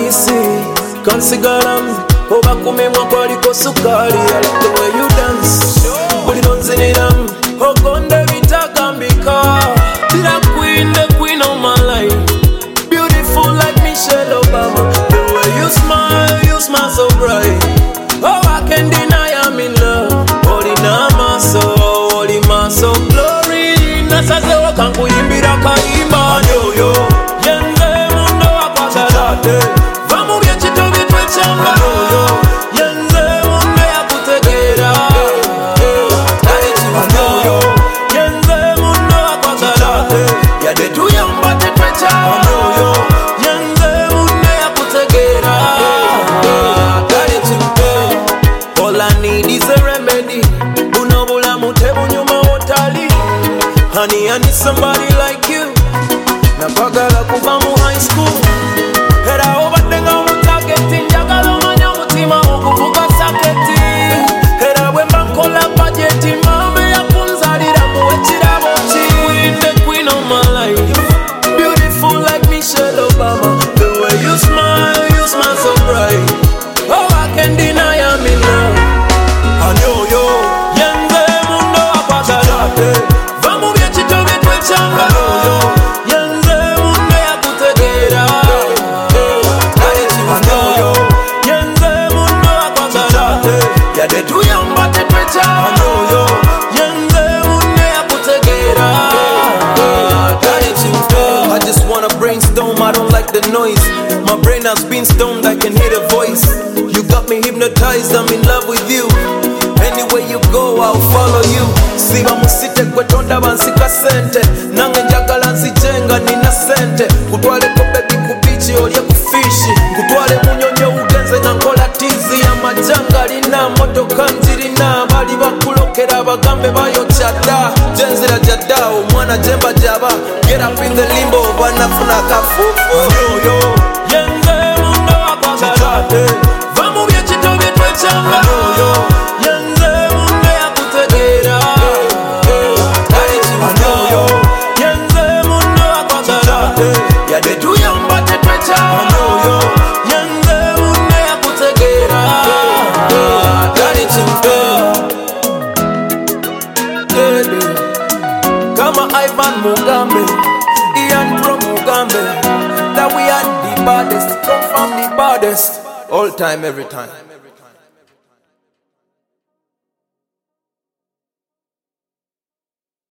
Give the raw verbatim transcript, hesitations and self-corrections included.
isi kansigalam oba kumemwa kwaliko sukali. I like the way you dance, buli nonziniram ogonde bitagambika. The queen, the queen of my life, beautiful like Michelle Obama. The way you smile, you smile so bright. Oh, I can't deny I'm in love. Holy namaso, holy maso, glory. Nasazewa kankuyimbira kaimba nyoyo. Yenze mundo wakwasarate. Vamu byechito bitwechanga nyoyo. Yenze mundo yakutegera. Nyoyo. Yenze mundo wakwasarate. Yade tuyamba tetwechanga nyoyo. Yenze mundo yakutegera. All I need is a remedy. Bunobula mutebu nyuma otali. Honey, I need somebody like you. Napagala kuva mu high school. Era obatenga mutageti. Njagala omanya mutima okuvuga saketi. Era bwemba nkola budgeti. Mame yakunzalira muwe kirabo ki. Queen, the queen of my life, beautiful like Michelle Obama. The way you smile, you smile so bright. Oh, I can't deny I'm in love. I know yo. Yenze mundo wakwasarate. Vamu byechito bitwechanga nyoyo. Yenze mundo yakutegera. I know yo. Yenze mundo wakwasarate. Yade tuyamba tetwechanga nyoyo. Yenze mundo yakutegera. I just wanna brainstorm, I don't like the noise. My brain has been stoned, I can hear the voice. You got me hypnotized, I'm in love with you. Anywhere you go, I'll follow you. Siba musite kwetonda bansika sente. Nange njagala nzijenga nina sente. Kutwale ko baby ku beach olye ku fish. Kutwale munyonyo ugenze nga nkola tizi ya majanga lina motoka nzirina. Bali bakulokera bagambe bayokya dda. Jenzira jadda omwana jemba jaba. Get up in the limbo banafuna kafufu. Nyoyo yenze mundo wakwasarate. Vamu byechito bitwechanga nyoyo. Yenze mundo yakutegera. Nyoyo yenze mundo wakwasarate. Yade tuyamba tetwechanga nyoyo. Yenze mundo yakutegera. Kama Ivan Mugambe, Ian from Mugambe, that we are the baddest, come from the baddest, all time, every time.